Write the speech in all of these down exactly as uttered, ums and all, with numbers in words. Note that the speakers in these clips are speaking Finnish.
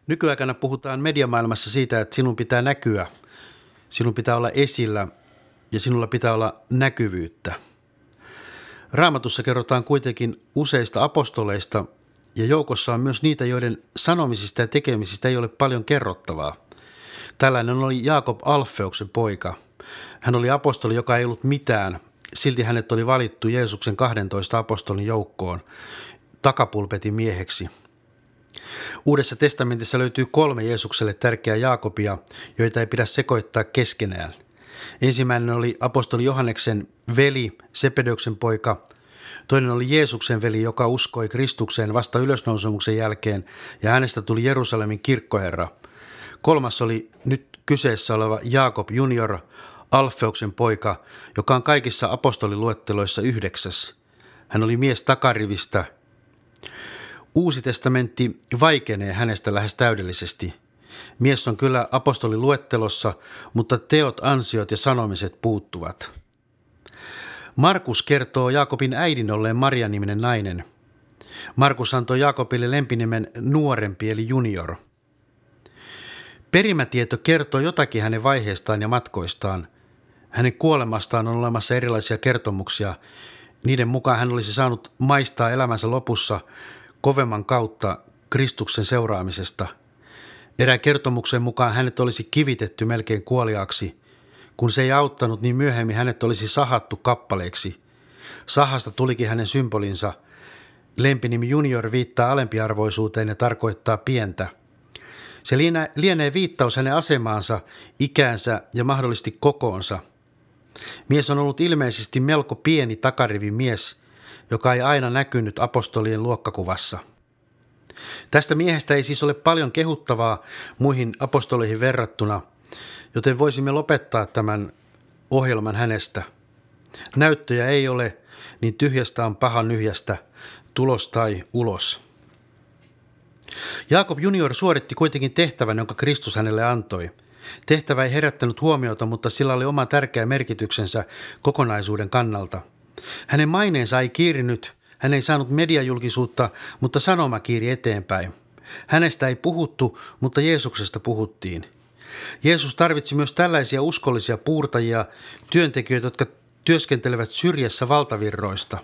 Nykyaikana puhutaan mediamaailmassa siitä, että sinun pitää näkyä, sinun pitää olla esillä ja sinulla pitää olla näkyvyyttä. Raamatussa kerrotaan kuitenkin useista apostoleista ja joukossa on myös niitä, joiden sanomisista ja tekemisistä ei ole paljon kerrottavaa. Tällainen oli Jaakob Alfeuksen poika. Hän oli apostoli, joka ei ollut mitään. Silti hänet oli valittu Jeesuksen kahdentoista apostolin joukkoon takapulpetin mieheksi. Uudessa testamentissa löytyy kolme Jeesukselle tärkeää Jaakobia, joita ei pidä sekoittaa keskenään. Ensimmäinen oli apostoli Johanneksen veli, Sepedeuksen poika. Toinen oli Jeesuksen veli, joka uskoi Kristukseen vasta ylösnousemuksen jälkeen, ja hänestä tuli Jerusalemin kirkkoherra. Kolmas oli nyt kyseessä oleva Jaakob junior, Alfeuksen poika, joka on kaikissa apostoliluetteloissa yhdeksäs. Hän oli mies takarivistä. Uusi testamentti vaikenee hänestä lähes täydellisesti. Mies on kyllä apostoliluettelossa, mutta teot, ansiot ja sanomiset puuttuvat. Markus kertoo Jaakobin äidin olleen Maria-niminen nainen. Markus antoi Jaakobille lempinimen nuorempi eli junior. Perimätieto kertoo jotakin hänen vaiheestaan ja matkoistaan. Hänen kuolemastaan on olemassa erilaisia kertomuksia. Niiden mukaan hän olisi saanut maistaa elämänsä lopussa kovemman kautta Kristuksen seuraamisesta. Erään kertomuksen mukaan hänet olisi kivitetty melkein kuoliaaksi. Kun se ei auttanut, niin myöhemmin hänet olisi sahattu kappaleeksi. Sahasta tulikin hänen symbolinsa. Lempinimi junior viittaa alempiarvoisuuteen ja tarkoittaa pientä. Se lienee viittaus hänen asemaansa, ikäänsä ja mahdollisesti kokoonsa. Mies on ollut ilmeisesti melko pieni takarivin mies, joka ei aina näkynyt apostolien luokkakuvassa. Tästä miehestä ei siis ole paljon kehuttavaa muihin apostoleihin verrattuna, joten voisimme lopettaa tämän ohjelman hänestä. Näyttöjä ei ole, niin tyhjästä on paha nyhjästä, tulos tai ulos. Jaakob junior suoritti kuitenkin tehtävän, jonka Kristus hänelle antoi. Tehtävä ei herättänyt huomiota, mutta sillä oli oma tärkeä merkityksensä kokonaisuuden kannalta. Hänen maineensa ei kiirinyt, hän ei saanut mediajulkisuutta, mutta sanoma kiiri eteenpäin. Hänestä ei puhuttu, mutta Jeesuksesta puhuttiin. Jeesus tarvitsi myös tällaisia uskollisia puurtajia, työntekijöitä, jotka työskentelevät syrjässä valtavirroista.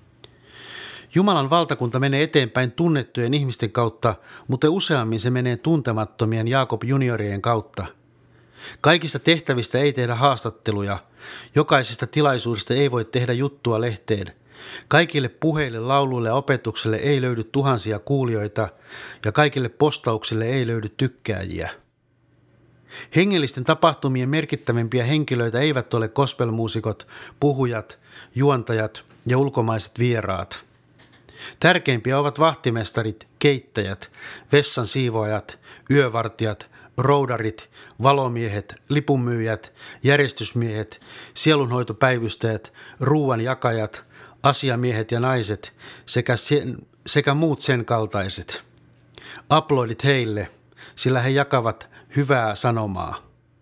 Jumalan valtakunta menee eteenpäin tunnettujen ihmisten kautta, mutta useammin se menee tuntemattomien Jaakob juniorien kautta. Kaikista tehtävistä ei tehdä haastatteluja, jokaisesta tilaisuudesta ei voi tehdä juttua lehteen. Kaikille puheille, lauluille ja opetukselle ei löydy tuhansia kuulijoita ja kaikille postauksille ei löydy tykkääjiä. Hengellisten tapahtumien merkittävimpiä henkilöitä eivät ole gospelmuusikot, puhujat, juontajat ja ulkomaiset vieraat. Tärkeimpiä ovat vahtimestarit, keittäjät, vessan siivoajat, yövartijat, roudarit, valomiehet, lipunmyyjät, järjestysmiehet, sielunhoitopäivystäjät, ruuanjakajat, asiamiehet ja naiset sekä, sen, sekä muut sen kaltaiset. Aplodit heille, sillä he jakavat hyvää sanomaa.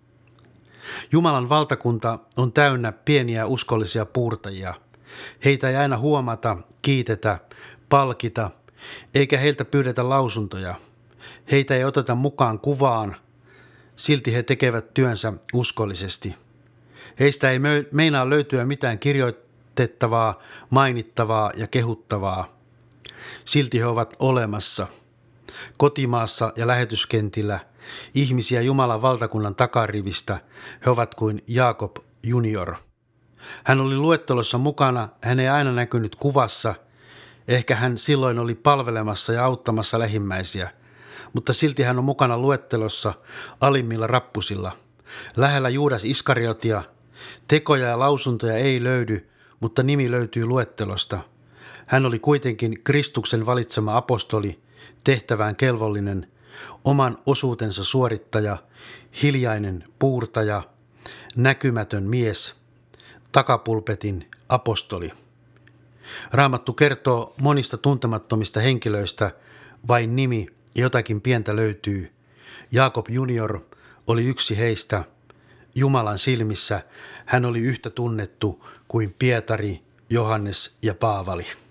Jumalan valtakunta on täynnä pieniä uskollisia puurtajia. Heitä ei aina huomata, kiitetä, palkita, eikä heiltä pyydetä lausuntoja. Heitä ei oteta mukaan kuvaan, silti he tekevät työnsä uskollisesti. Heistä ei meinaa löytyä mitään kirjoitettavaa, mainittavaa ja kehuttavaa. Silti he ovat olemassa. Kotimaassa ja lähetyskentillä ihmisiä Jumalan valtakunnan takarivistä he ovat kuin Jaakob junior. Hän oli luettelossa mukana, hän ei aina näkynyt kuvassa, ehkä hän silloin oli palvelemassa ja auttamassa lähimmäisiä, mutta silti hän on mukana luettelossa alimmilla rappusilla. Lähellä Juudas Iskariotia, tekoja ja lausuntoja ei löydy, mutta nimi löytyy luettelosta. Hän oli kuitenkin Kristuksen valitsema apostoli, tehtävään kelvollinen, oman osuutensa suorittaja, hiljainen puurtaja, näkymätön mies, takapulpetin apostoli. Raamattu kertoo monista tuntemattomista henkilöistä, vain nimi ja jotakin pientä löytyy. Jaakob junior oli yksi heistä. Jumalan silmissä hän oli yhtä tunnettu kuin Pietari, Johannes ja Paavali.